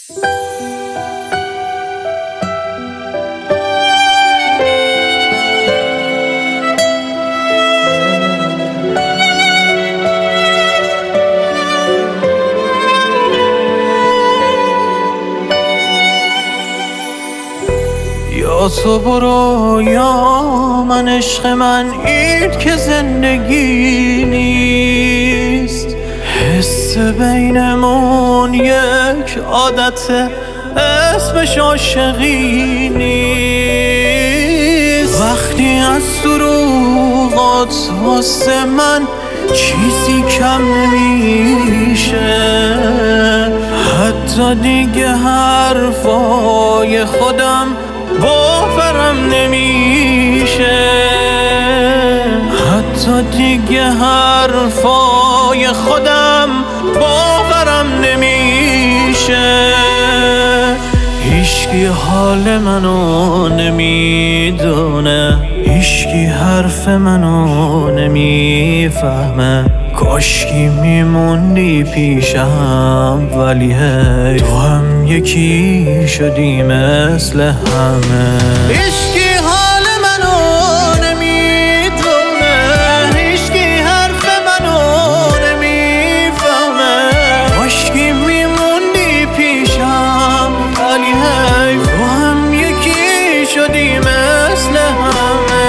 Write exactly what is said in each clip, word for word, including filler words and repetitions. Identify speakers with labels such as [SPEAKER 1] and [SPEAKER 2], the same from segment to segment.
[SPEAKER 1] یا تو برو یا من، عشق من این که زندگی نیست. حس بینمون یک عادت اسمش عاشقی نیست. وقتی از دروغات واسه من چیزی کم نمیشه، حتی دیگه حرفای خودم باورم نمیشه، حتی دیگه حرفای خودم باورم نمیشه. هیچکی حال منو نمیدونه، هیچکی حرف منو نمیفهمه. کاشکی میموندی پیشم، ولی هی تو هم یکی شدی مثل همه. هیچکی حال منو نمیدونه، هیچکی حرف منو نمیفهمه. کاشکی میموندی پیشم، ولی هی تو هم یکی شدی مثل همه.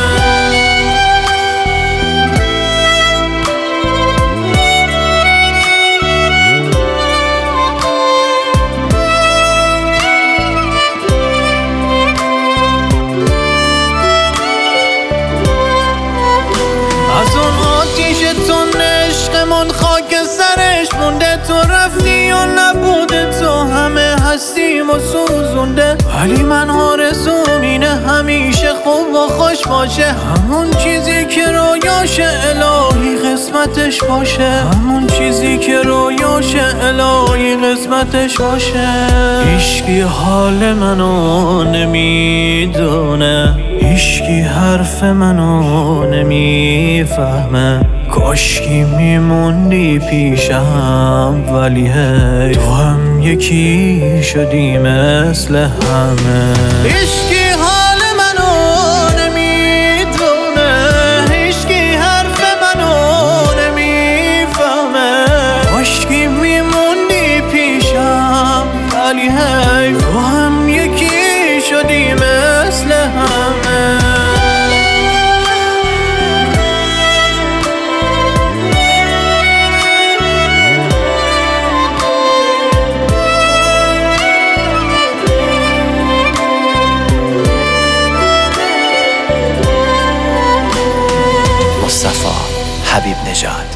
[SPEAKER 1] عشقمون خاک سرش مونده، تو رفتی و نبوده، تو همه هستیم و سوزونده. ولی من آرزوم اینه همیشه خوب و خوش باشه، همون چیزی که رویاشه الهی قسمتش باشه، همون چیزی که رویاشه الهی قسمتش باشه. هیچکی حال منو نمیدونه، هیچکی حرف منو نمیفهمه. کاشکی میموندی پیشم، ولی هی تو هم یکی شدی مثل همه. هیچکی حال منو نمیدونه، هیچکی حرف منو نمیفهمه. کاشکی میموندی پیشم، ولی هی تو هم یکی شدی مثل همه.
[SPEAKER 2] مصطفی حبیب نژاد.